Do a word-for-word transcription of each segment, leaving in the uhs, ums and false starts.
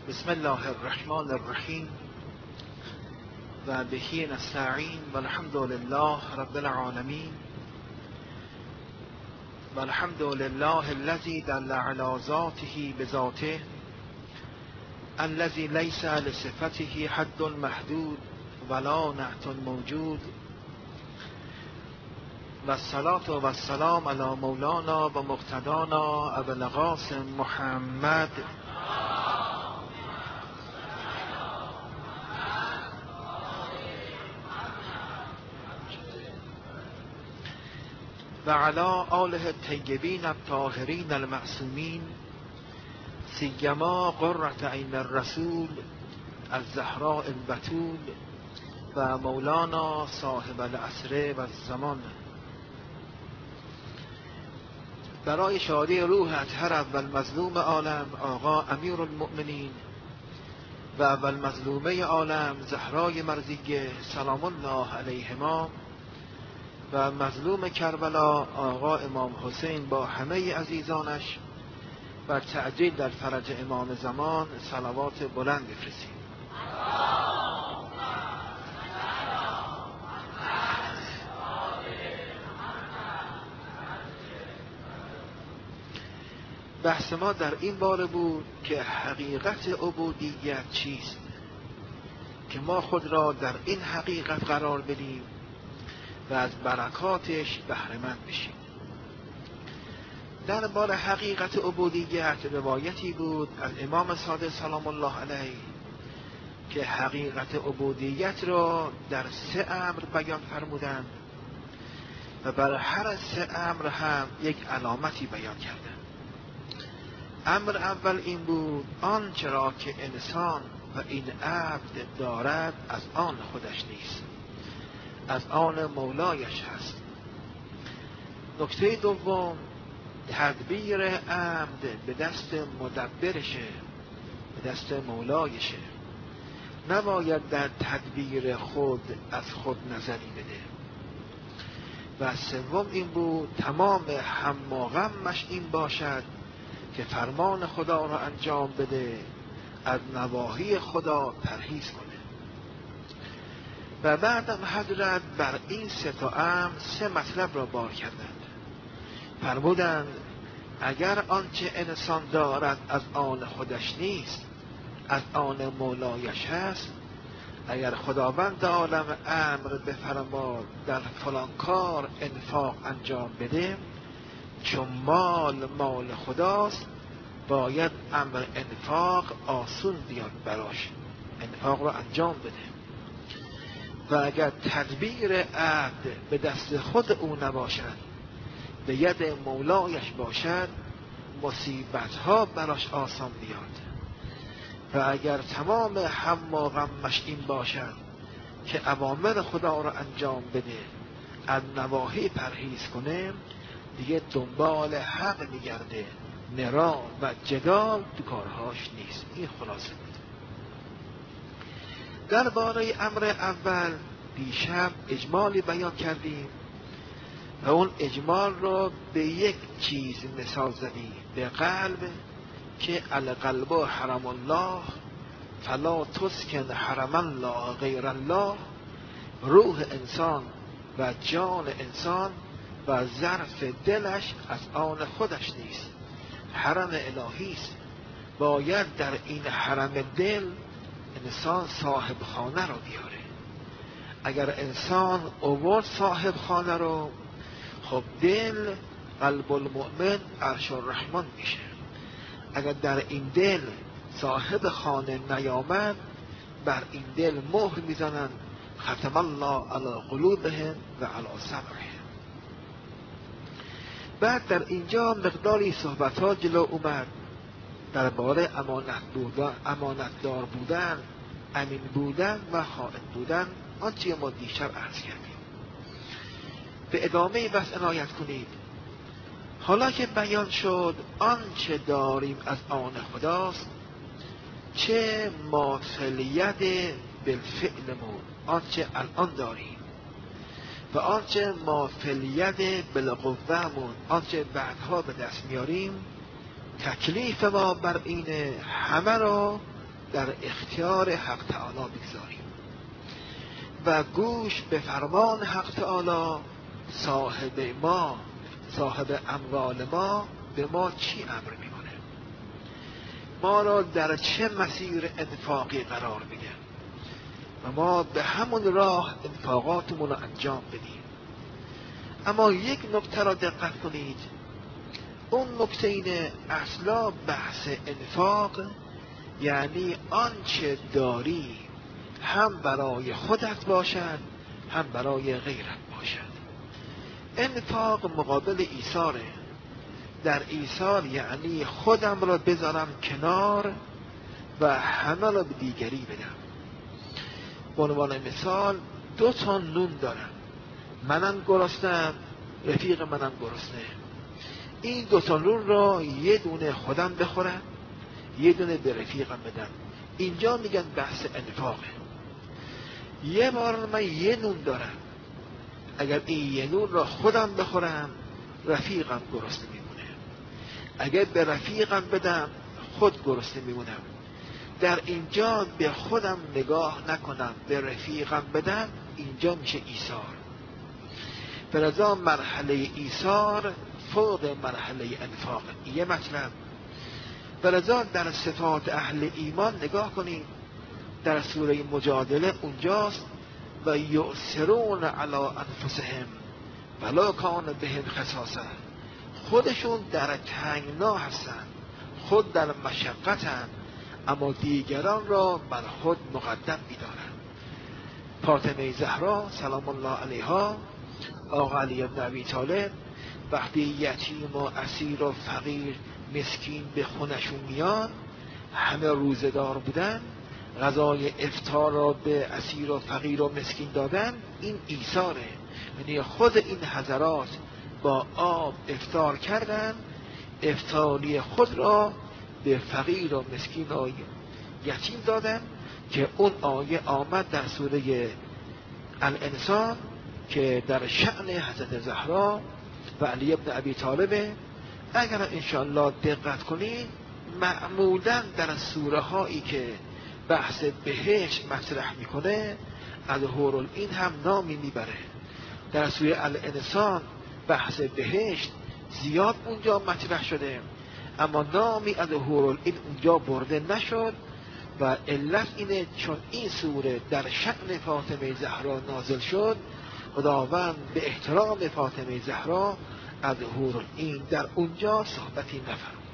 بسم الله الرحمن الرحیم و بهی نستعین و الحمد لله رب العالمین و الحمد لله الذی دل علی ذاته بذاته الذی لیس لصفته حد محدود ولا نعت موجود و الصلاة و السلام علی مولانا و مقتدانا ابو القاسم محمد و علی آله الطیبین الطاهرین المعصومین سیما قرة عین الرسول الزهراء البتول و مولانا صاحب العصر و الزمان. برای شادی روح اطهر اول مظلوم عالم آقا امیر المؤمنین و اول مظلومه عالم زهرای مرضیه سلام الله علیهما و مظلوم کربلا آقا امام حسین با همه عزیزانش و تعجیل در فرج امام زمان صلوات بلند بفرستیم. بحث ما در این باره بود که حقیقت عبودیت چیست، که ما خود را در این حقیقت قرار بدیم و از برکاتش بهره مند بشیم. در باره حقیقت عبودیت روایتی بود از امام صادق سلام الله علیه که حقیقت عبودیت را در سه امر بیان فرمودند و بر هر سه امر هم یک علامتی بیان کردند. امر اول این بود آنچه را که انسان و این عبد دارد از آن خودش نیست، از آن مولایش هست. نکته دوم تدبیر عبد به دست مدبرشه، به دست مولایشه، نباید در تدبیر خود از خود نظری بده. و سوم این بود تمام هم و غمش این باشد که فرمان خدا را انجام بده، از نواهی خدا پرهیز کنه. و بعدم حضرت بر این سه تا امر سه مطلب را بار کردند. فرمودند اگر آنچه انسان دارد از آن خودش نیست، از آن مولایش هست، اگر خداوند عالم امر بفرماد در فلان کار انفاق انجام بده، چون مال مال خداست باید امر انفاق آسون بیاد براش، انفاق را انجام بده. و اگر تدبیر عبد به دست خود او نباشد، به ید مولایش باشد، مصیبت ها براش آسان بیاد. و اگر تمام هم و غمش این باشد که اوامر خدا را انجام بده، از نواهی پرهیز کنه، دیگه دنبال حق میگرده، نرا و جدال تو کارهاش نیست. این خلاصه بود. درباره امر اول دیشب اجمالی بیان کردیم و اون اجمال را به یک چیز مثال زدیم، به قلب، که القلب حرم الله فلا تسکن حرم الله غیر الله. روح انسان و جان انسان و ظرف دلش از آن خودش نیست، حرم الهی است. باید در این حرم دل انسان صاحب خانه رو بیاره. اگر انسان آورد صاحب خانه رو، خب دل قلب المؤمن عرش الرحمن میشه. اگر در این دل صاحب خانه نیامد، بر این دل مهر میزنن ختم الله علی قلوبهم و علی سمعهم. بعد در اینجا مقداری صحبت ها جلو اومد درباره امانت بودن، امانتدار بودن، امین بودن و خائن بودن، آنچه ما دیشب عرض کردیم. به ادامه بس عنایت کنید. حالا که بیان شد آنچه داریم از آن خداست، چه ماثلیت بالفعلمون، آنچه الان داریم، و آنچه ماثلیت بالقوهمون، آنچه بعدها به دست میاریم، تکلیف ما بر اینه همه را در اختیار حق تعالی بگذاریم و گوش به فرمان حق تعالی. صاحب ما، صاحب اموال ما به ما چی امر میکنه، ما را در چه مسیر انفاقی قرار میده و ما به همون راه انفاقاتمون رو انجام بدیم. اما یک نکته را دقت کنید، اون نکته اینه اصلا بحث انفاق یعنی آنچه داری هم برای خودت باشد هم برای غیرت باشد. انفاق مقابل ایثاره. در ایثار یعنی خودم را بذارم کنار و همه را به دیگری بدم. به عنوان مثال دو تا نون دارم، منم گرسنه‌ام، رفیق منم گرسنه. این دو تا نون را یه دونه خودم بخورم، یه دونه به رفیقم بدم. اینجا میگن بحث انفاقه. یه بار من یه نون دارم، اگر این یه نون را خودم بخورم رفیقم گرسنه میمونه، اگر به رفیقم بدم خود گرسنه میمونم. در اینجا به خودم نگاه نکنم، به رفیقم بدم، اینجا میشه ایثار. به نظر مرحله ایثار فوق مرحله انفاق. یه مطلب. به نظر در صفات اهل ایمان نگاه کنید، در سوره مجادله اونجاست و یؤثرون علی انفسهم ولو کان بهم خصاصه. خودشون در تنگنا هستن، خود در مشقتن، اما دیگران را بر خود مقدم می‌دارن. فاطمه زهرا سلام الله علیها، آقا علی بن ابی طالب وقتی یتیم و اسیر و فقیر مسکین به خونشون میان، همه روزدار بودن، غذای افطار را به اسیر و فقیر و مسکین دادن، این ایثاره. یعنی خود این حضرات با آب افطار کردن، افطاری خود را به فقیر و مسکین و یتیم دادن که اون آیه آمد در سوره الانسان که در شأن حضرت زهرا و علی بن ابی طالب. اگر انشاءالله دقت کنید معمولا در سوره هایی که بحث بهشت مطرح میکنه از حورالعین هم نامی میبره. در سوره الانسان بحث بهشت زیاد اونجا مطرح شده، اما نامی از حورالعین اونجا برده نشد و علت اینه چون این سوره در شأن فاطمه زهرا نازل شد. خداوند به احترام فاطمه زهرا از حورالعین در اونجا صحبتی نفرمود.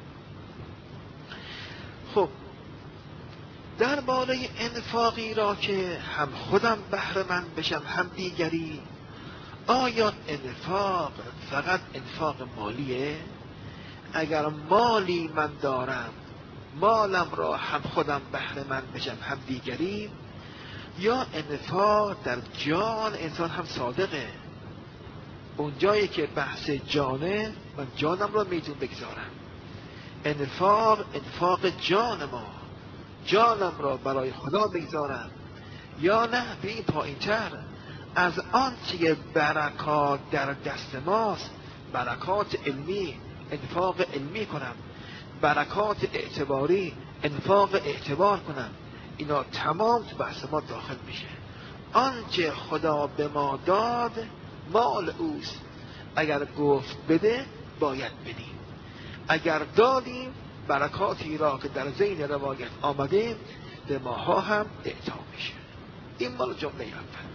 خب درباره انفاقی را که هم خودم بهره مند بشم هم دیگری، آیا انفاق فقط انفاق مالیه؟ اگر مالی من دارم، مالم را هم خودم بهره مند بشم هم دیگری، یا انفاق در جان انسان هم صادقه؟ اون جایی که بحث جانه، من جانم را میتون بگذارم. انفاق انفاق جان ما، جانم را برای خدا بگذارم، یا نه به این پایین‌تر از آن چیه برکات در دست ماست، برکات علمی انفاق علمی کنم، برکات اعتباری انفاق اعتبار کنم. اینا تمام تو بحث ما داخل میشه. آنچه خدا به ما داد مال اوست، اگر گفت بده باید بدیم. اگر دادیم برکاتی را که در ذیل روایت آمده به ماها هم اعطا میشه. این مال جمله اول.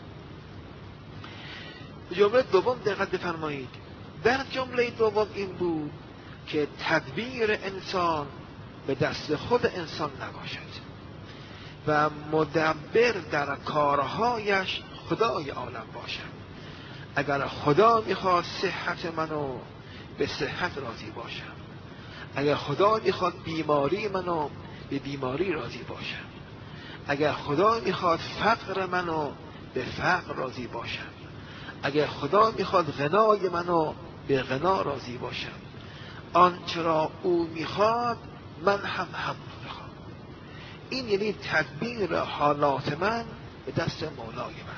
جمله دوم دقت بفرمایید. در جمله دوم این بود که تدبیر انسان به دست خود انسان نباشد و مدبر در کارهایش خدای عالم باشد. اگر خدا میخواد صحت منو به صحت راضی باشم، اگر خدا میخواد بیماری منو به بیماری راضی باشم، اگر خدا میخواد فقر منو به فقر راضی باشم، اگر خدا میخواد غنای منو به غنا راضی باشم، آنچه را او میخواد من هم همون میخوام. این یعنی تدبیر حالات من به دست مولای من.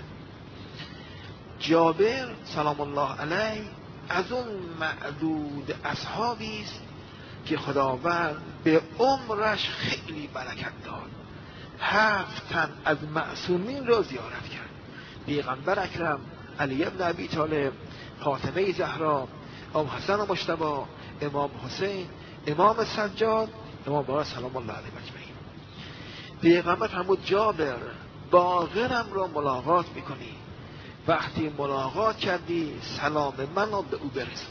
جابر سلام الله علیه از اون معدود اصحابی است که خداوند به عمرش خیلی برکت داد. هفت تن از معصومین را زیارت کرد. پیغمبر اکرم، علی بن ابی طالب، فاطمه زهرا، امام حسن و مجتبی، امام حسین، امام سجاد، امام باقر سلام الله علیه اجمعین. پیغمبر فرمود جابر باقرم را ملاقات میکنی، وقتی ملاقات کردی سلام من را به او برسون.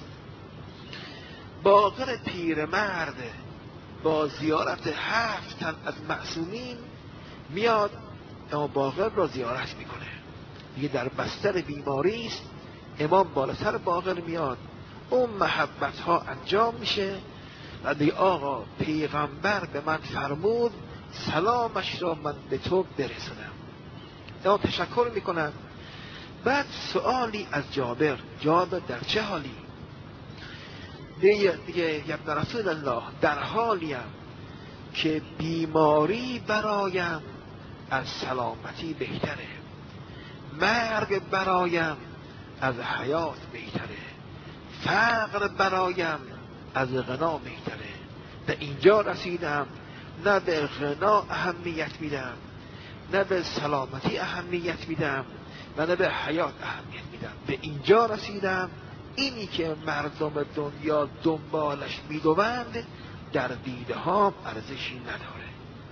باقر پیرمرد با زیارت هفت تن از معصومین میاد امام باقر را زیارت میکنه. دیگه در بستر بیماری است، امام بالاتر باقر میاد، اون محبت ها انجام میشه و دیگه آقا پیغمبر به من فرمود سلامش را من به تو برسونم. امام تشکر میکنن. بعد سوالی از جابر، جابر در چه حالی؟ دیگه دیگه ابن رسول الله در حالیم که بیماری برایم از سلامتی بهتره، مرگ برایم از حیات بهتره، فقر برایم از غنا بهتره. به اینجا رسیدم نه به غنا اهمیت میدم، نه به سلامتی اهمیت میدم، و نه به حیات اهمیت میدم. به اینجا رسیدم اینی که مردم دنیا دنبالش میدوند در دیده ها ارزشی نداره.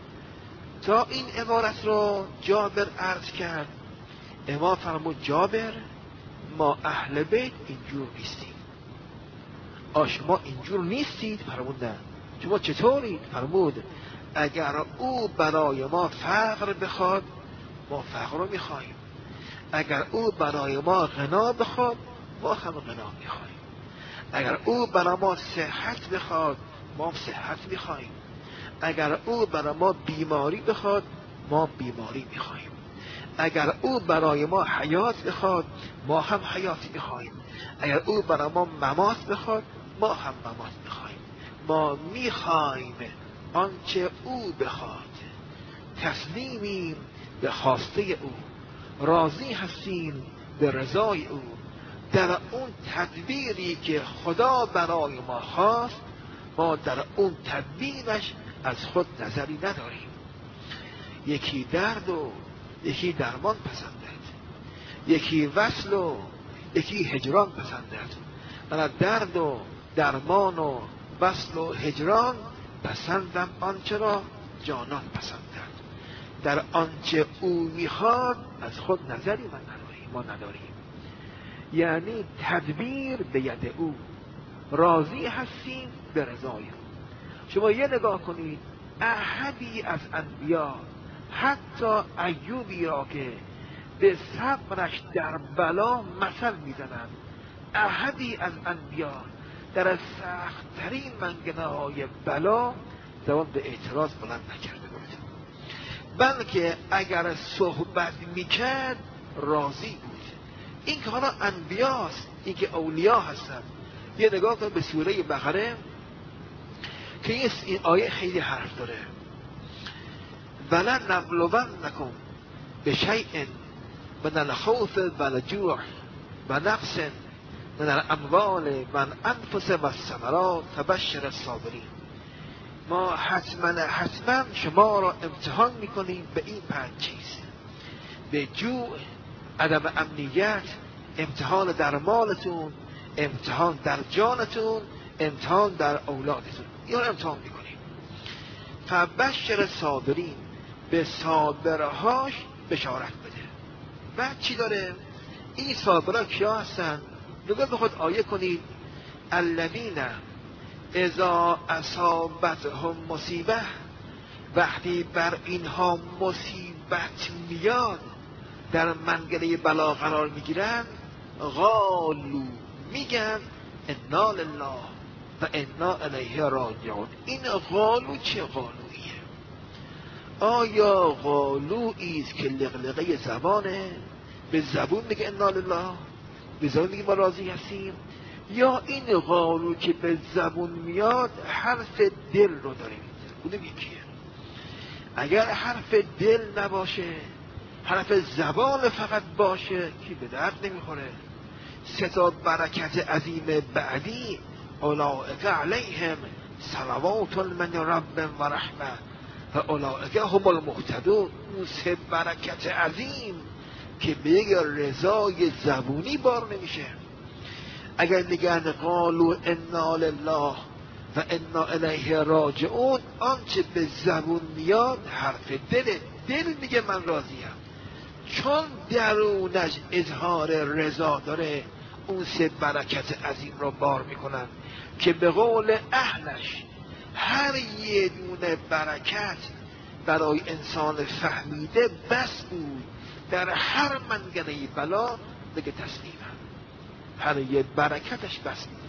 تا این عبارت رو جابر عرض کرد، امام فرمود جابر ما اهل بیت اینجور نیستیم. آ شما اینجور نیستید؟ فرمود نه. شما چطورید؟ فرمود اگر او برای ما فقر بخواد ما فقر رو میخواهیم، اگر او برای ما غنا بخواد ما هم غنا میخواهیم، اگر او برای ما صحت بخواد ما صحت میخواهیم، اگر او برای ما بیماری بخواد ما بیماری میخواهیم، اگر او برای ما حیات بخواد ما هم حیات میخواهیم، اگر او برای ما ممات بخواد ما هم ممات میخواهیم. ما میخواهیم آنچه او بخواد، تسلیمیم به خواسته او، راضی هستیم به رضای او. در اون تدبیری که خدا برای ما خواست ما در اون تدبیرش از خود نظری نداریم. یکی درد و یکی درمان پسندد، یکی وصل و یکی هجران پسندد. من درد و درمان و وصل و هجران پسندم آنچه را جانان پسندد. در آنچه او میخواد از خود نظری من نداریم، ما نداریم. یعنی تدبیر به ید او، راضی هستیم به رضای او. شما یه نگاه کنید، احدی از انبیا، حتی ایوبی را که به صبرش در بلا مثل میزنند، احدی از انبیا در سخت‌ترین منگنه‌های بلا زبان به اعتراض بلند نکرده بود، بلکه اگر صحبت میکرد راضی بود. این که حالا انبیاست، این که اولیاء هستند. یه نگاه کن به سوره بقره که این آیه خیلی حرف داره. ولنبلونکم بشیء من الخوف والجوع و نقص من الاموال والانفس والثمرات فبشر الصابرین. ما حتما حتما شما را امتحان میکنیم به این پنج چیز: به جوع، عدم امنیت، امتحان در مالتون، امتحان در جانتون، امتحان در اولادتون. این را امتحان میکنیم. فبشر صابرین، به صابرهاش بشارت بده. بعد چی داره؟ این صابرها کیا هستن؟ نگاه به خود آیه کنید. الذین اذا اصابتهم مصیبه، وقتی بر اینها مصیبت میاد، در منگله بلا قرار میگیرن، قالوا، میگن انا لله و انا الیه راجعون. این قالو چه قالویه؟ آیا قالویی است که لغلقه زبانه، به زبون میگه انا لله، به زبون میگه ما راضی هستیم، یا این قالو که به زبون میاد حرف دل رو داره میزن؟ اونم یکیه. اگر حرف دل نباشه، حرف زبان فقط باشه، که به درد نمیخوره. سه تا برکت عظیم بعدی، اولئک علیهم صلوات من رب و رحمه و اولئک هم المهتدون. اون سه برکت عظیم که به یک رضای زبونی بار نمیشه. اگر میگن قالوا انا لله و انا الیه راجعون، آنچه به زبون میاد حرف دل دل میگه من راضیم، چون درونش اظهار رضا داره. اون سه برکت عظیم را بار میکنن که به قول اهلش هر یه دونه برکت برای انسان فهمیده بس بود در هر منگنه بلا بگه تسلیمم. هر یه برکتش بس بود.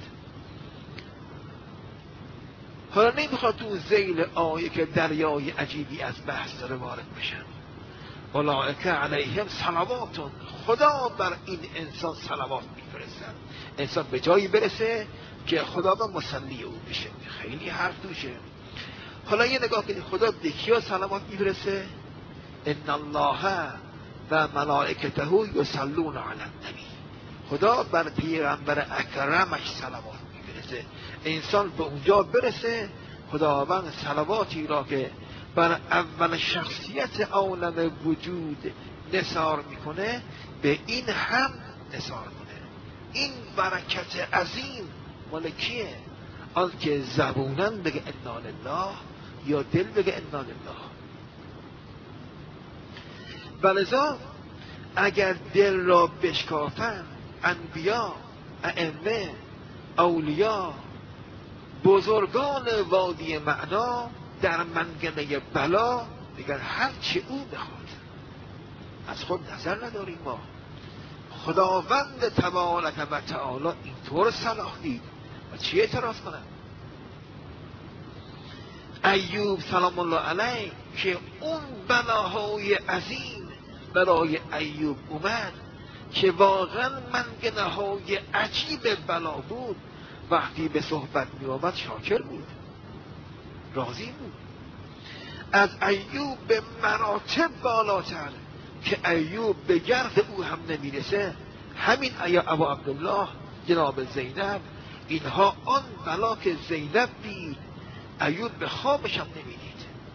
حالا نمیخواد تو ذیل آیه که دریای عجیبی از بحث داره وارد بشن. اولئک علیهم صلواتون، خدا بر این انسان صلوات میفرستن. انسان به جایی برسه که خدا با مسلی او بشه. خیلی حرف توشه. حالا یه نگاه کنید خدا به کیا صلوات میفرسته؟ ان الله و ملائکته یصلون علی النبی. خدا بر پیغمبر اکرمش صلوات میفرسته. انسان به اونجا برسه خداوند صلواتی را که بر اول شخصیت عالم وجود نثار میکنه به این هم نثار کنه. این برکت عظیم مال کیه؟ آن که زبونن بگه انا لله یا دل بگه انا لله. ولذا اگر دل را بشکافن انبیا، ائمه، اولیا، بزرگان وادی معنا در منگنه بلا میگن هر چه او بخواد. از خود نظر نداریم ما. خداوند تبارک و تعالی اینطور صلاح دید و چی اعتراض کنن؟ ایوب سلام الله علیه که اون بلاهای عظیم برای ایوب اومد که واقعا منگنه های عجیب بلا بود، وقتی به صحبت می آمد شاکر بود، راضی بود. از ایوب به مراتب بالاتر که ایوب به گرد او هم نمیرسه همین ایا ابا عبدالله جناب زینب، اینها آن بلا که زینب دید ایوب به خوابش هم نمیدید.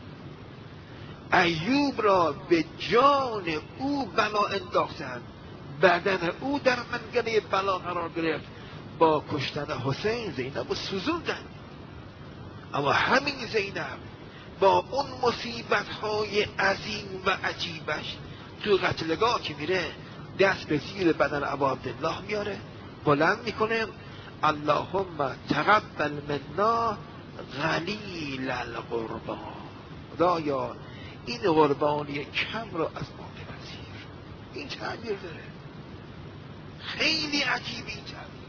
ایوب را به جان او بلا انداختند، بدن او در منگنه بلا قرار گرفت. با کشتن حسین زینب رو سوزوندن، اما همین زینب با اون مصیبت های عظیم و عجیبش تو قتلگاه که میره دست به زیر بدن ابا عبدالله میاره، بلند میکنه اللهم تقبل منا غلیل القربان. خدایا این قربانی کم را از ما بپذیر. این تعبیر داره، خیلی عجیبی این تعبیر.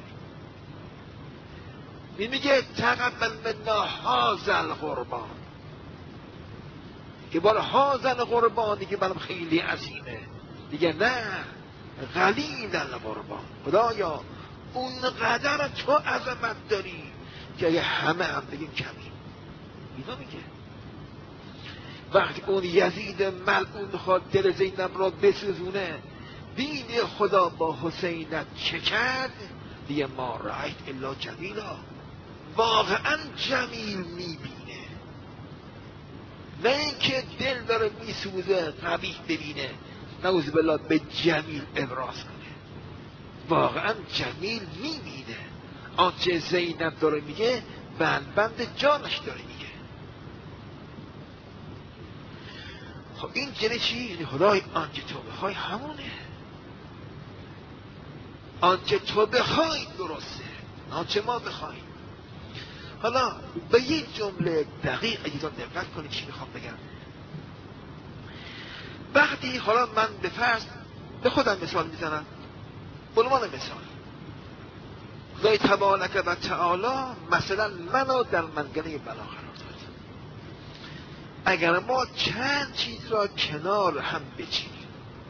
میگه تقبل منا هذا القربان، که بالا هذا القربانی که برام خیلی عظیمه. دیگه نه، غلیل القربان. خدایا اون قدر تو عظمت داری که اگه همه هم بگیم کمی. اینا میگه وقتی اون یزید ملعون خواد دل زینب را بسوزونه، دین خدا با حسینت چه کرد؟ دیگه ما رأیت الا جمیلا، واقعا جمیل میبینه، نه اینکه دل داره میسوزه قبیح ببینه نعوذ بالله به جمیل ابراز کنه. واقعا جمیل میبینه. آنچه زینب داره میگه بند بند جانش داره میگه. خب این جنه چی؟ خدای آنچه تو بخوای همونه، آنچه تو بخوای درسته، آنچه ما بخوایم. حالا به یک جمله دقیق اجازه دقت کنید چی میخوام بگم. وقتی حالا من به فرض به خودم مثال میزنم، به عنوان مثال خدای تبارک و تعالی مثلا منو در منگنه بلا قرار داد. اگر ما چند چیز را کنار هم بچینیم،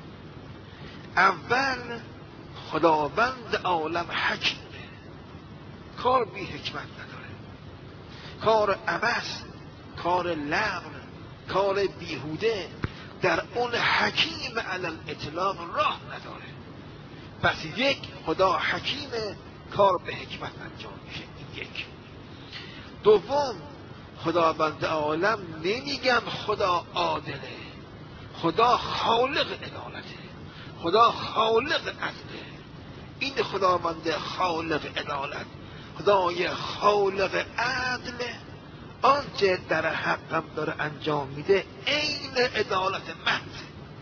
اول خداوند عالم حکیمه، کار بی حکمت نداره، کار عبث، کار لغو، کار بیهوده در اون حکیم علل اطلاق راه نداره. پس یک، خدا حکیمه، کار به حکمت انجام میشه. این یک. دوم، خداوند عالم نمیگن خدا عادله، خدا خالق عدالته، خدا خالق عدله. این خداوند خالق عدالت، خدای خالق عدل، آنچه در حقم داره انجام میده عین عدالت محض،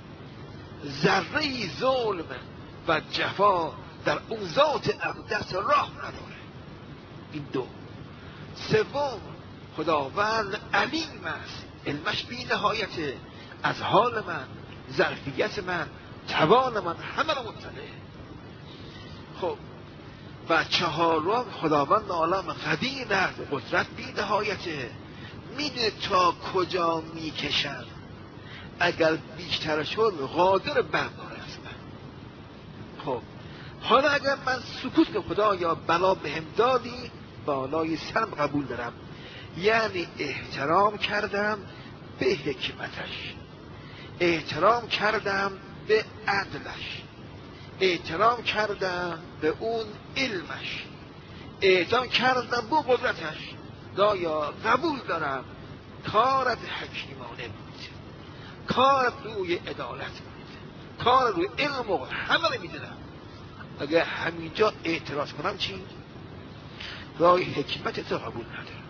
ذره ظلم و جفا در اون ذات اقدس راه نداره. این دو. سوم، خداوند علیم است، علمش بی نهایته، از حال من، ظرفیت من، توان من همه رو مطلعه. خب و چهارم، خداوند عالم قدیر است، قدرت بی نهایته، میدونه تا کجا میکشن، اگر بیشتر شد قادر برداره است من. خب حالا اگر من سکوت که خدا یا بلا بهم دادی، بالای سرم قبول دارم، یعنی احترام کردم به حکمتش، احترام کردم به عدلش، احترام کردم به اون علمش، احترام کردم به قدرتش، دایا قبول دارم کارت حکیمانه بود، کارت روی عدالت بود، کار روی علم و همه رو میدونم. اگر همینجا اعتراض کنم چی؟ رای حکمتت رو قبول ندارم،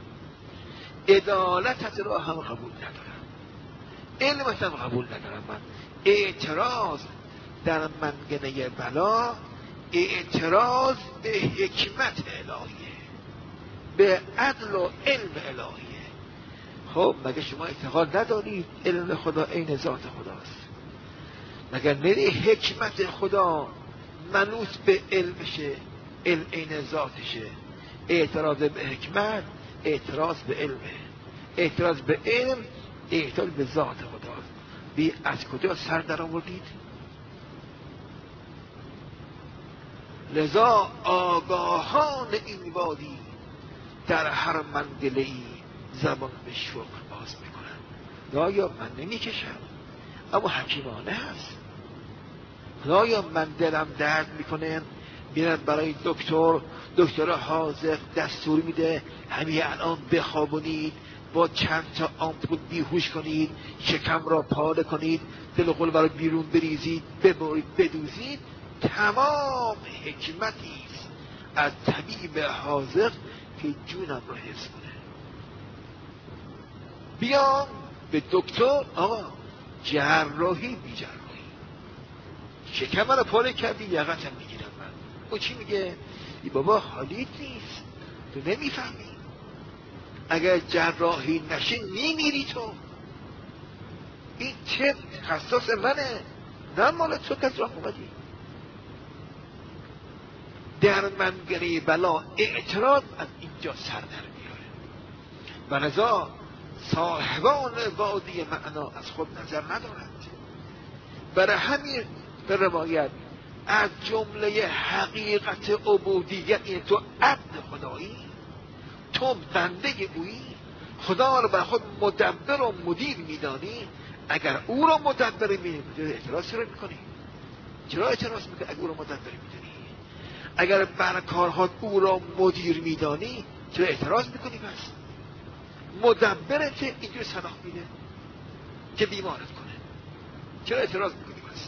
عدالتت رو هم قبول ندارم، علمت هم قبول ندارم. من اعتراض در منگنه بلا، اعتراض به حکمت الهیه، به عدل و علم الهیه. خب مگه شما اعتقاد ندارید علم خدا عین ذات خداست؟ مگه نری حکمت خدا منوط به علمشه، علم عین ذاتشه؟ اعتراض به حکمت اعتراض به علمه، اعتراض به علم اعتراض به ذات خداست. بی از کجا سر در آوردید؟ لذا آگاهان این وادی در هر منگله‌ای زبان به شکر باز میکنن. خدایا من نمیکشم اما حکیمانه هست. خدایا من دلم درد میکنه، میرم برای دکتر، دکتر حاضر دستور میده همین الان بخوابونید، با چند تا آمپول بیهوش کنید، شکم را پاره کنید، دل و قلب را بیرون بریزید، ببرید، بدوزید. تمام حکمتی است از طبیب حاضر که جونم را حفظ کنه. بیام به دکتر، آقا جراحی بی جراحی، شکم را پاره کردی یقتم میگیرم من. او چی میگه؟ ای بابا حالیت نیست، تو نمیفهمی، اگر جراحی نشه میمیری تو. این چه تخصص منه، نه مال تو کس راه اومدی. در منگنه بلا اعتراض از اینجا سر در میاره و لذا صاحبان وادی معنا از خود نظر ندارند. برای همین به روایت از جمله حقیقت عبودیت این تو عبد خدایی، تو بنده اویی، خدا رو بر خود مدبر و مدیر میدانی. اگر او رو مدبر میدانی اعتراض چرا میکنی؟ چرا اعتراض میکنی اگر او رو مدبر میدانی؟ اگر بر کارها او را مدیر میدانی چرا اعتراض میکنی؟ پس مدبرت اینجور صلاح میده که بیمارت کنه، چرا اعتراض میکنی؟ پس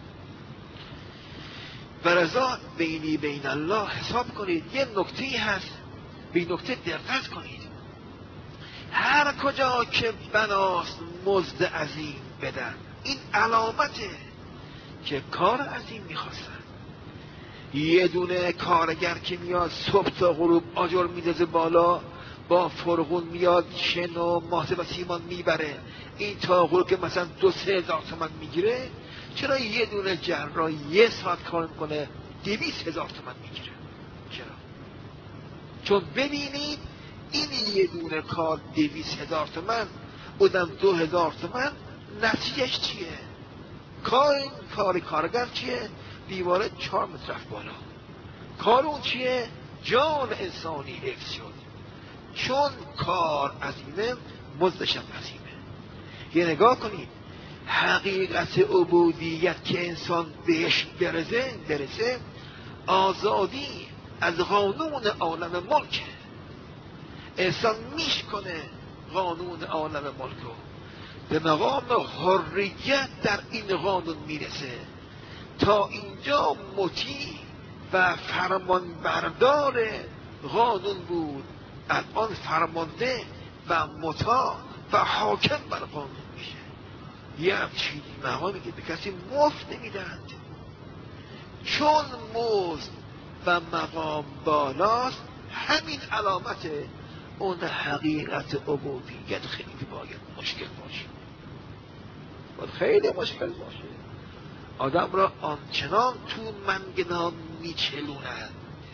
برزا بینی بین الله حساب کنید. یه نکته هست، به این نکته دقت کنید. هر کجا که بناست مزد عظیم بدن، این علامته که کار عظیم میخواستن. یه دونه کارگر که میاد صبح تا غروب آجر میدازه بالا، با فرغون میاد شن و ماهده و سیمان میبره، این تا غروب که مثلا دو سه هزار تومن میگیره، چرا یه دونه جراح یه ساعت کار میکنه دویست هزار تومن میگیره؟ چرا؟ چون ببینید این یه دونه کار دویست هزار تومن، بودم دو هزار تومن، نتیجهش چیه؟ کار کار کارگر چیه؟ دیواره چهار متر رفت بالا. کار اون چیه؟ جان انسانی حفظ شد. چون کار عظیمه مزدشم عظیمه. یه نگاه کنید، حقیقت عبودیت که انسان بهش برسه برسه آزادی از قانون عالم ملک. انسان میشکنه قانون عالم ملکو، به مقام حریت در این قانون میرسه. تا اینجا مطیع و فرمانبردار قانون بود، الان فرمانده و مطاع و حاکم بر قانون میشه. یه همچین مقامی که به کسی مفت نمیدند، چون مزد و مقام بالاست. همین علامت اون حقیقت عبودیت خیلی باید مشکل باشه، باید خیلی مشکل باشه. آدم را آنچنان تو منگنان میچلونند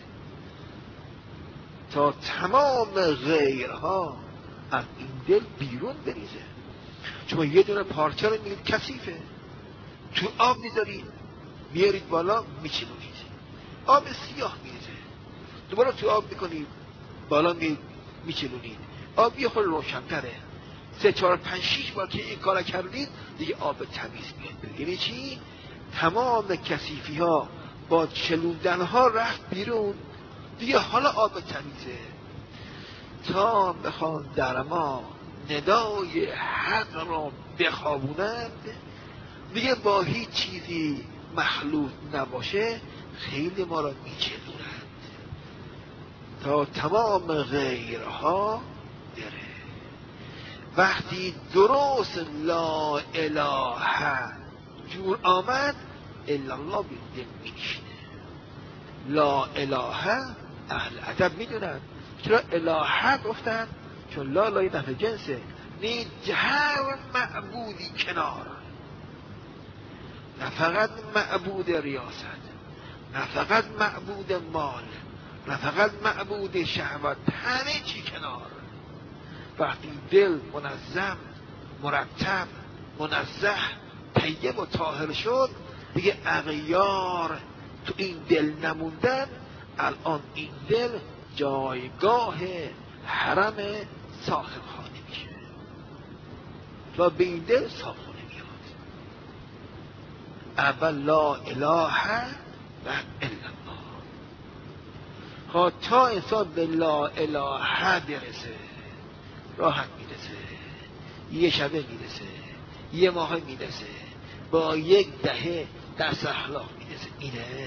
تا تمام غیرها از این دل بیرون بریزه. شما یه دونه پارچه رو میرید کثیفه، تو آب میذارید، میارید بالا میچلونید، آب سیاه میریزه، دوباره تو آب میکنید، بالا میچلونید، آب یه خود روشن‌تره. سه چهار پنج شیش بار که این کار کردید دیگه آب تمیز میاد. یعنی چی؟ تمام کثیفی ها با چلوندن ها رفت بیرون، دیگه حالا آب تمیزه. تا بخوان در ما ندای حق را بخوابونند، دیگه با هیچ چیزی مخلوط نباشه خیلی ما را میچلونند تا تمام غیرها بره. وقتی درست لا اله جور آمد، الا الله بیرون میشینه. لا اله اهل ادب میدونن چرا اله گفتن؟ چون لا لای نفع جنسه، نی هر معبودی کنار، نه فقط معبود ریاست، نه فقط معبود مال، نه فقط معبود شهوت، همه چی کنار. وقتی دل منظم، مرتب، منزه، طیب و طاهر شد، دیگه اغیار تو این دل نموندن. الان این دل جایگاه حرم صاحب خانه میشه و به این دل صاحب خانه میاد. اول لا اله و الا الله. خب تا انسان به لا اله برسه راحت میرسه، یه شبه میرسه، یه ماه میرسه، با یک دهه دست اخلاق میرسه. اینه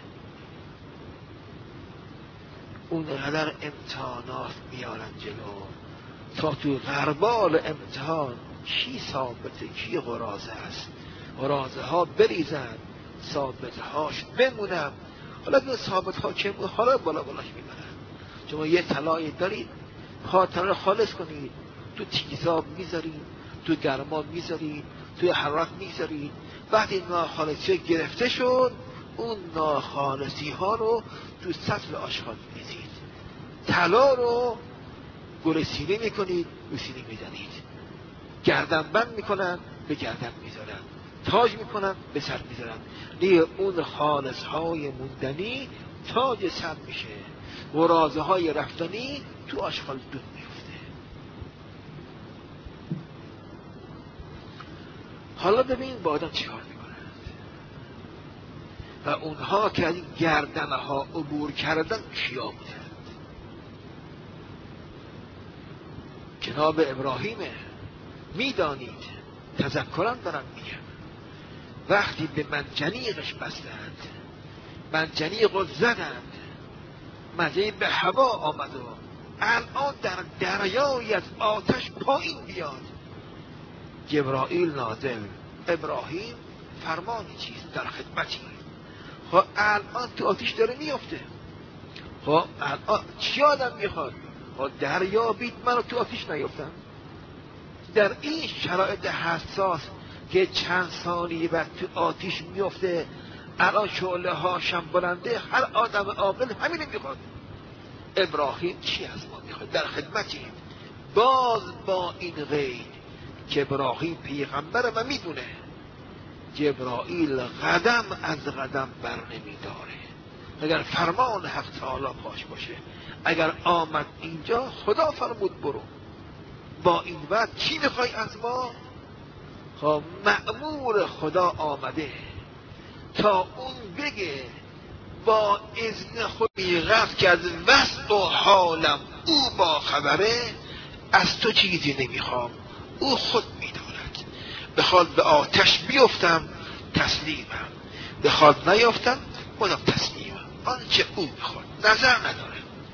اونقدر امتحانات میارن جلو تا تو غربال امتحان چی ثابته کی قرازه است، قرازه ها بریزن، ثابته هاش بمونن. حالا به ثابت ها که حالا بالا بالاش میبرن. شما یه طلایی دارید، خاطر رو خالص کنید، تو تیزاب میذارید، تو گرما میذارید، توی حرارت میذارید. وقتی ناخالصی گرفته شد، اون ناخالصی ها رو تو سطل آشغال میریزید. طلا رو گل سینه میکنید، رو سینه میزنید. گردن بند میکنن، به گردن میذارن. تاج میکنن، به سر میذارن. دیگه اون خالص های موندنی تاج سر میشه، قرازه های رفتنی تو آشغال دون میفته. حالا ببین با آدم چیکار میکنند. و اونها که از این گردنه ها عبور کردن کیا بودند؟ جناب ابراهیمه. میدانید تذکرم دارم میگم، وقتی به منجنیقش بستند، منجنیق رو زدند، منجنیق به هوا آمد و الان در دریایی از آتش پایین بیاد. جبرائیل نازل، ابراهیم فرمانی چیست؟ در خدمتی. خب الان تو آتش داره میفته. خب الان چی آدم میخواد؟ خب دریا بید منو تو آتش نیفتم. در این شرایط حساس که چند ثانیه بعد تو آتش میفته، الان شعله هاشم بلنده، هر آدم عاقل همین میخواد. ابراهیم چی از ما میخواد؟ در خدمتیم. باز با این غیر که ابراهیم پیغمبره و میدونه جبرائیل قدم از قدم بر نمیداره. اگر فرمان حق تعالی پاش باشه، اگر آمد اینجا خدا فرمود برو. با این وقت چی میخوای از ما؟ خب مأمور خدا آمده تا اون بگه با اذن خود میغفت که از وسط و حالم او با خبره، از تو چیزی نمیخوام، او خود میداند. بخواد به آتش بیفتم تسلیمم، بخواد نیفتم خودم تسلیمم. آنچه او بخواد نظر نداره.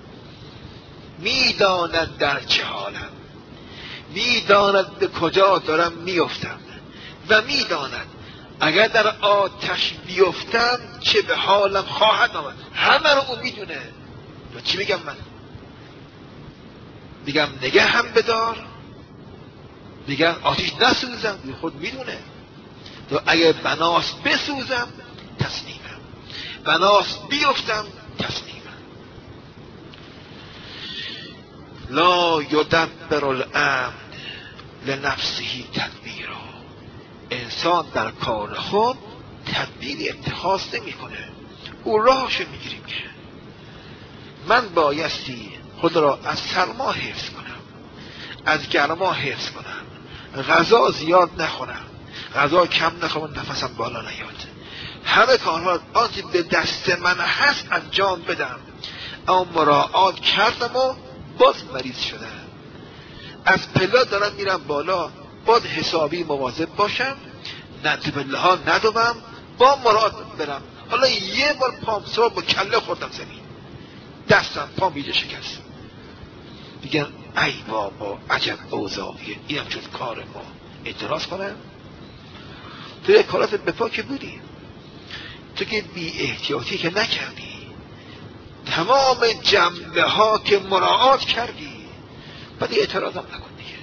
میداند در چه حالم، میداند به کجا دارم میفتم و میداند اگر در آتش بیفتم چه به حالم خواهد آمد. همه رو او میدونه. و چی بگم من؟ بگم نگه هم بدار، بگم آتش نسوزم، خود میدونه. تو اگر بناس بسوزم تسلیمم، بناس بیفتم تسلیمم. لا یدبر الامر لنفسه تدبیرا. انسان در کار خود تدبیر اتخاذ نمی کنه، او راهشو میگیری میره. من بایستی خود را از سرما حفظ کنم، از گرما حفظ کنم، غذا زیاد نخورم، غذا کم نخورم، نفسم بالا نیاد، همه کارها آنچه به دست من هست انجام بدم. اما مراعات کردم و باز مریض شدم. از پلا دارم میرم بالا، باید حسابی مواظب باشم، ندبله ها ندوم، با مراعات برم. حالا یه بار پام سوار با کله خوردم زمین، دستم پام بیجه شکست. میگن ای بابا عجب اوضاعیه، اینم شد کار ما. اعتراض کنم؟ تو کارات به پا که بودی، تو که بی احتیاطی که نکردی، تمام جنبه ها که مراعات کردی، بعد اعتراض هم نکن دیگه.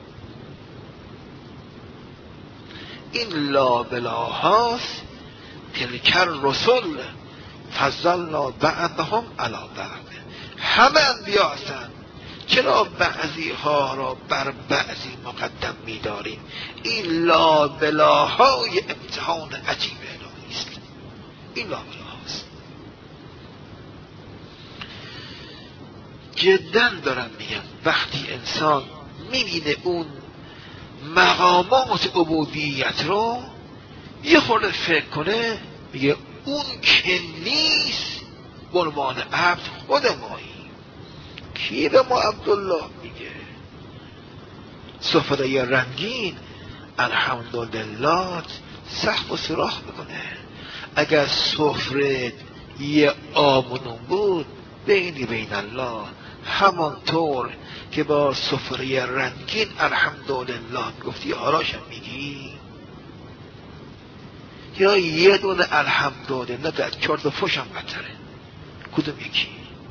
این لابلاهاست تلکر رسول فضلنا بعضهم علی بعض. همه انبیا هستن، چرا بعضی ها را بر بعضی مقدم می‌داریم؟ این لابلاهای امتحان عجیب الهی است. این لابلاهاست. جدا دارم میگم، وقتی انسان میبینه اون مقامات عبودیت رو یه خورده فکر کنه، میگه اون که نیست به عنوان عبد خود مایی. کی به ما عبدالله میگه؟ سفره رنگین الحمدلله سخت و سراخ بکنه. اگر سفره یه آبونون بود بینی بین الله، همانطور که با سفره رنگین الحمدلله گفتی حالاشم میگی، یا یه دونه الحمدلله در چهار تا فوشم بدتره؟ کدوم یکی؟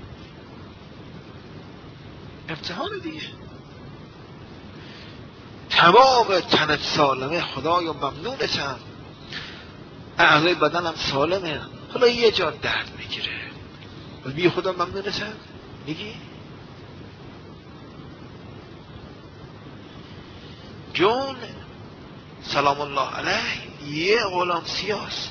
امتحان دیگه. تمام تنت سالمه، خدایا ممنونتم، اعضای بدنم سالمه، حالا یه جا درد میگیره، بی خدا ممنونتم میگی؟ جون سلام الله علیه یه غلام سیاس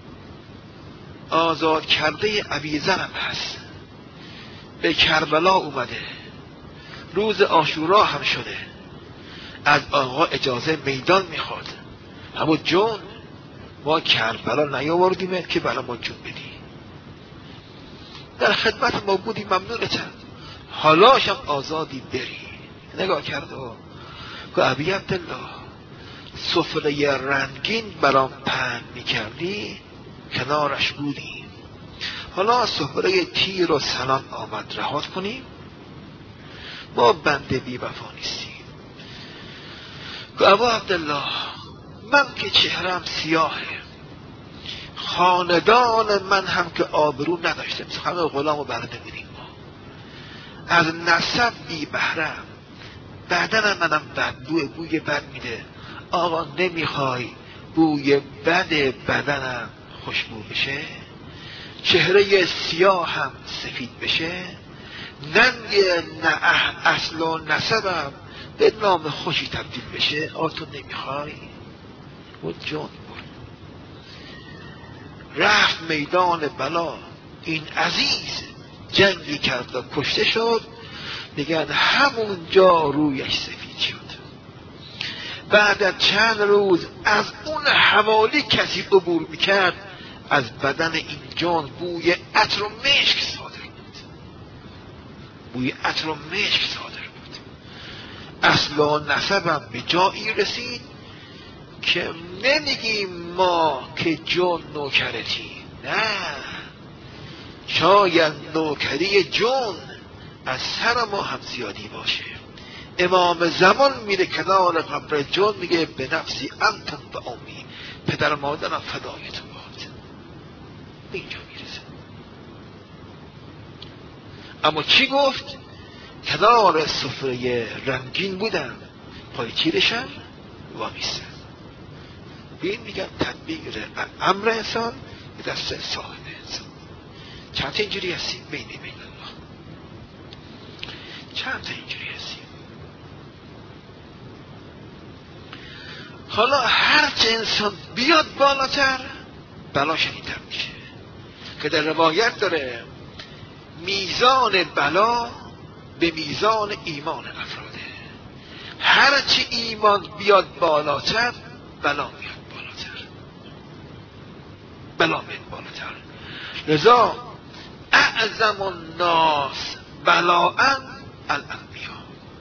آزاد کرده ابیذرم هست، به کربلا اومده، روز عاشورا هم شده، از آقا اجازه میدان میخواد. اما جون ما کربلا نیاوردیمت که برای ما جون بدی، در خدمت ما بودی، ممنونتم، حالاشم آزادی بری. نگاه کرده که ابی عبدالله سفره رنگین برام پهن میکردی، کنارش بودیم، حالا سفره تیر و سلام آمد رهات کنیم؟ ما بنده بی وفا نیستیم. که ابا عبدالله من که چهرم سیاهه، خاندان من هم که آبرو نداشتم، همه غلام رو برده بودیم، ما از نسب بی بهرم، بدنم منم بد، بوی بوی بد میده. آقا نمیخوای بوی بد بدنم خوشبو بشه، چهره سیاه هم سفید بشه، ننگ نه اصل و نسبم به نام خوشی تبدیل بشه؟ آ تو نمیخوای؟ و جون برد رفت میدان بلا، این عزیز جنگی کرد و کشته شد، میگن همونجا رویش سفید شد. بعد از چند روز از اون حوالی کسی عبور میکرد، از بدن این جان بوی عطر و مشک صادر بود. بوی عطر و مشک صادر بود. اصل و نسبم به جایی رسید که نمیگیم ما که جون نوکرتی، نه، شاید نوکری جون از سر ما هم زیادی باشه. امام زمان میره کنار قبر جون میگه به نفسی انتم و امی، پدر مادرم فدای تو باد. اینجا میرسه. اما چی گفت؟ کنار سفره رنگین بودن، پای تیرشن وامیستن. بین میگن تدبیر امر انسان به دست صاحب انسان. چند تا اینجوری هستیم بین بین الله؟ چند تا اینجوری هستیم؟ حالا هرچه انسان بیاد بالاتر بلا شدیدتر میشه، که در روایت داره میزان بلا به میزان ایمان افراده. هرچه ایمان بیاد بالاتر بلا میاد بالاتر، بلا میاد بالاتر. لذا اعظم الناس بلاء الانبیا،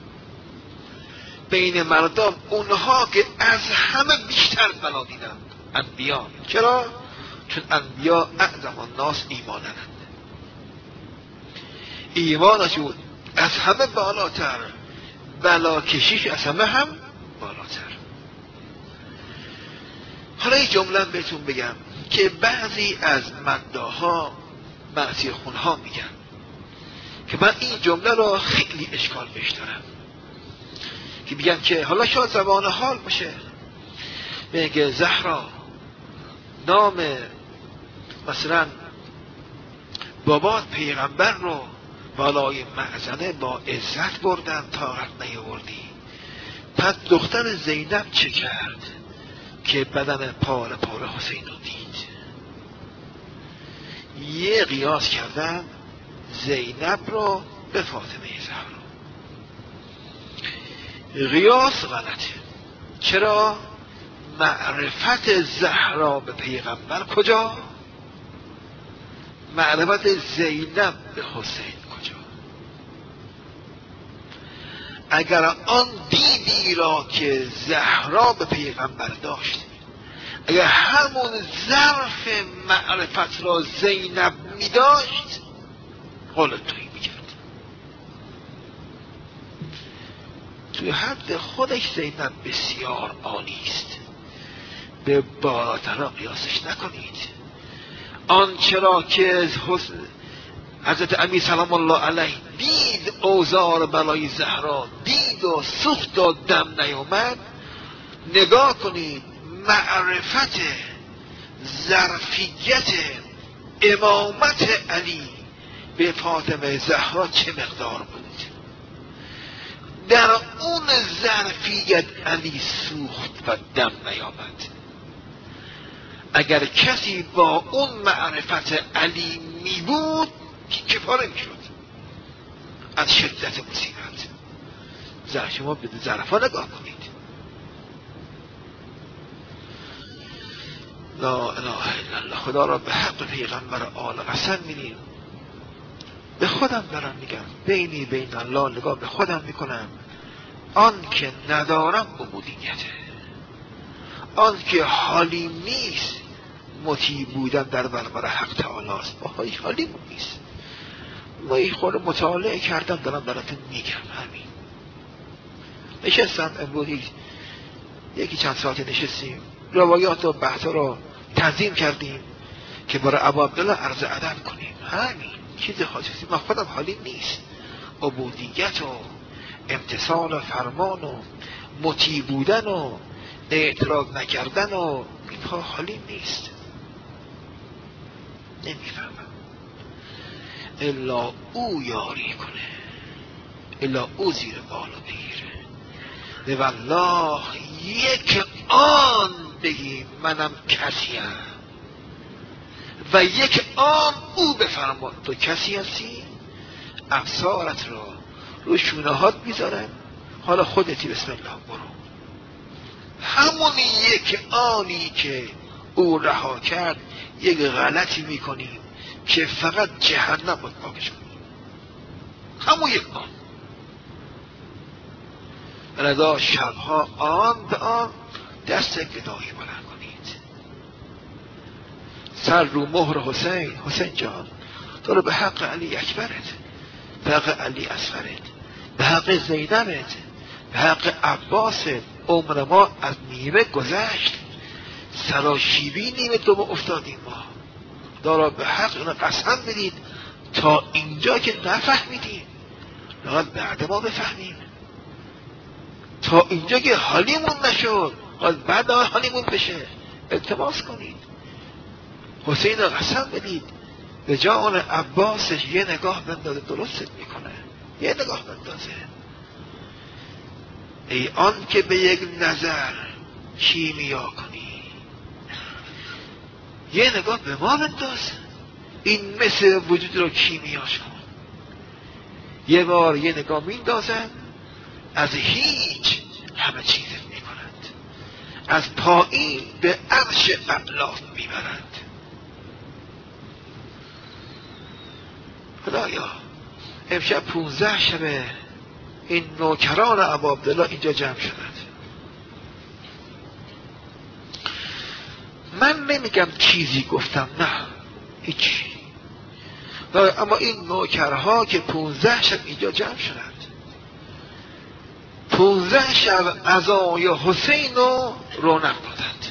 بین مردم اونها که از همه بیشتر بلا دیدن انبیا. چرا؟ چون انبیا اعظم الناس ایمانند، ایمانشون از همه بالاتر، بلا کشیش از همه هم بالاتر. حالا این جمله بهتون بگم که بعضی از مداها معصیه خونها میگن که من این جمله رو خیلی اشکال بهش دارم، که میگن که حالا شاید زبان حال باشه، میگه زهرا نام مثلا بابات پیغمبر رو بالای معزنه با عزت بردن، طاقت نیاوردی، پس دختر زینب چه کرد که بدن پاره پاره حسین رو دید؟ یه قیاس کردن زینب رو به فاطمه زهرا. قیاس غلطه. چرا؟ معرفت زهرا به پیغمبر کجا؟ معرفت زینب به حسین کجا؟ اگر آن دیدی را که زهرا به پیغمبر داشت، اگر همون ظرف معرفت را زینب می داشت، قول توی می کرد. توی حد خودش زینب بسیار عالی است، به بالاتر قیاسش نکنید. آنچه را که حضرت امیر سلام الله علیه دید اوزار بلای زهرا، دید و سوخت و دم نیامد، نگاه کنید معرفت ظرفیت امامت علی به فاطمه زهرا چه مقدار بود. در اون ظرفیت علی سوخت و دم نیامد. اگر کسی با اون معرفت علی می بود که کفاره می شد از شدت مصیبت. زر شما به ظرفا نگاه کنید. لا اله الا الله. خدا را به حق پیغمبر آل قسم می‌دیم. به خودم دارم میگم، بینی بین الله نگاه به خودم میکنم، آن که ندارم عبودیته، آن که حالی نیست مطیع بودن در برابر حق تعالی است، آهای حالی نیست. ما این خود مطالعه کردم دارم براتون میگم. همین نشستم امروز یکی چند ساعت نشستیم روایات و بحث رو تنظیم کردیم که برای ابو عبدالله عرض ادب کنیم. همین چیز خاصی. من خودم حالی نیست، عبودیت و امتثال و فرمان و مطیع بودن و اعتراض نکردن و اینها حالی نیست. نمیفهمم الا او یاری کنه، الا او زیر بالا بگیره. والله یک آن بگی منم کسیم و یک آن او بفرما تو کسی هستی. افسارت را رو شونه هات بیزارن، حالا خودتی بسم الله برو. همون یک آنی که او رها کرد یک غلطی میکنیم که فقط جهنم باید پاکش کنیم. همون یک ماه. لذا شبها آن به آن دست گدایی بلند کنید، سر رو مهر حسین. حسین جان تو رو به حق علی اکبرت، به حق علی اصغرت، به حق زینبت، به حق عباست، عمر ما از نیمه گذشت، سراشیبی نیمه دوم افتادیم ما. دارا به حق اینو قسم بدید تا اینجا که نفهمیدیم لغت بعد ما بفهمیم، تا اینجا که حالیمون نشد باید بعد حالیمون بشه. التماس کنید، حسین رو قسم بدید به جان عباسش یه نگاه بندازه، درستت میکنه، یه نگاه بندازه. ای آن که به یک نظر کیمیا کنی، یه نگاه به ما بنداز، این مثل وجود رو کیمیاش کن. یه بار یه نگاه میندازن، از هیچ همه چیز میکنند، از پایین به عرش اعلاف میبرند. خدایا امشب پونزده شبه این نوکران ابا عبدالله اینجا جمع شدند. من نمیگم چیزی گفتم، نه هیچی، اما این نوکرها که پونزده شب اینجا جمع شدند، پونزده شب عزای حسین رو رونق دادند،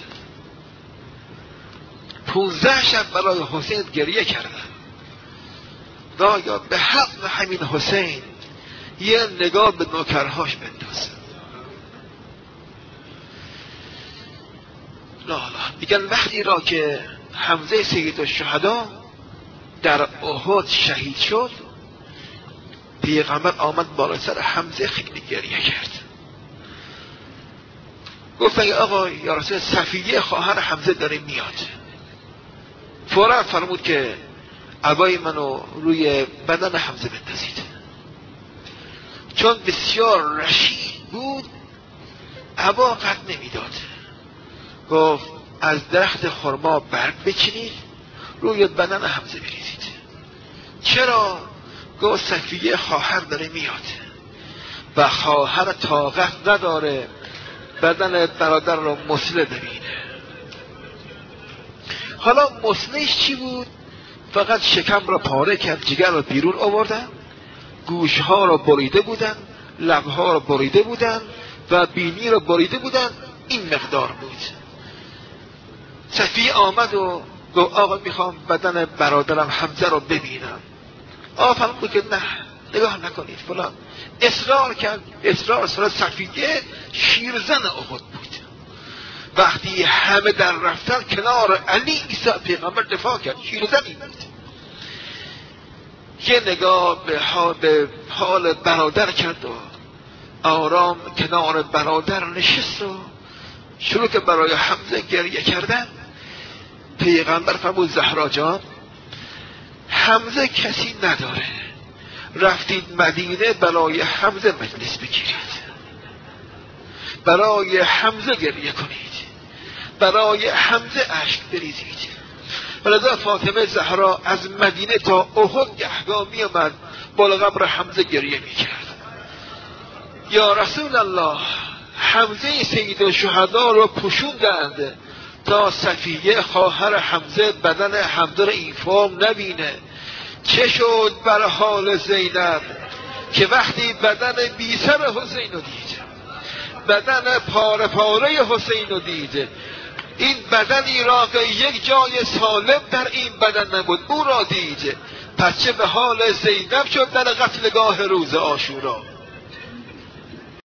پونزده شب برای حسین گریه کردند. دایا به حق همین حسین یه نگاه به نوکرهاش بنداز. لا لا میگن وقتی را که حمزه سید الشهدا در احد شهید شد، پیغمبر آمد بالا سر حمزه خیلی گریه کرد. گفتن آقا یا رسول صفیه خواهر حمزه داره میاد. فورا فرمود که عبای منو روی بدن حمزه بندازید، چون بسیار رشید بود عبا قد نمیداد. گفت از درخت خرما برگ بچینید روی بدن حمزه بریزید. چرا؟ گفت صفیه خواهر داره میاد و خواهر طاقت نداره بدن برادر رو مسله ببینه. حالا مسلهش چی بود؟ فقط شکم را پاره کرد، جگر را بیرون آوردن، گوشها را بریده بودن، لبها را بریده بودن و بینی را بریده بودن. این مقدار بود. صفیه آمد و گفت آقا میخوام بدن برادرم حمزه را ببینم. آقا فرمود که نه نگاه نکنید فلان. اصرار کرد، اصرار اصرار. صفیه شیرزن احد بود. وقتی همه در رفتن کنار علی عیسی پیغمبر دفاع کرد، شیرزنی بود. یه نگاه به حال, به حال برادر کرد و آرام کنار برادر نشست و شروع که برای حمزه گریه کردن. پیغمبر فرمود زهرا جان حمزه کسی نداره، رفتید مدینه برای حمزه مجلس بگیرید، برای حمزه گریه کنید، برای حمزه اشک بریزید. ولذا فاطمه زهرا از مدینه تا احد گهگاه می آمد بالا قبر حمزه گریه می کرد. یا رسول الله حمزه سید الشهدا رو پوشوندند تا صفیه خواهر حمزه بدن حمزه رو این فرم نبینه. چه شد بر حال زینب که وقتی بدن بی سر حسین رو دید، بدن پاره پاره حسین رو دید، این بدنی را که یک جای سالم در این بدن نبود او را دید، پس چه به حال زینب شد در قتلگاه روز عاشورا.